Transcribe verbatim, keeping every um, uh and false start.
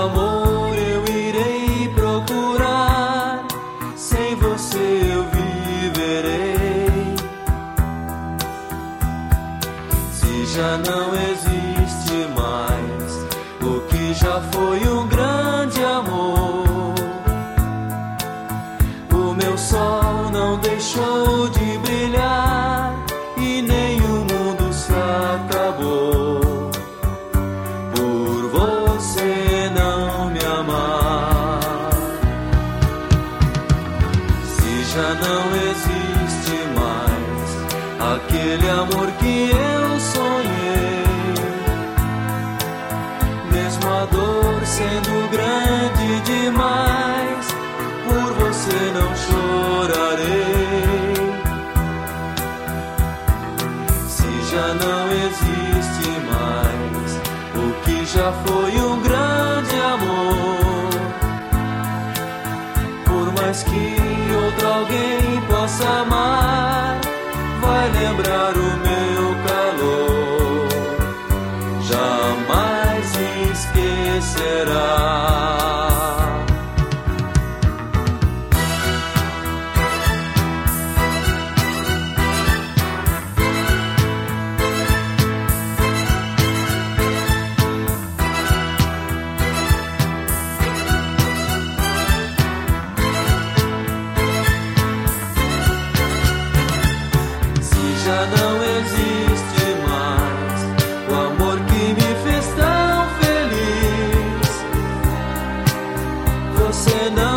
amor eu irei procurar, sem você eu viverei. Se já não existe mais o que já foi um grande amor, o meu sol não deixou de brilhar e nem o mundo se acabou por você não me amar. Se já não existe mais aquele amor que eu sonhei, mesmo a dor sendo grande demais, por você não chorarei. Se já não existe mais o que já foi um grande amor, por mais que outro alguém possa amar, vai lembrar o meu calor, jamais esquecerá. Já não existe mais o amor que me fez tão feliz. Você não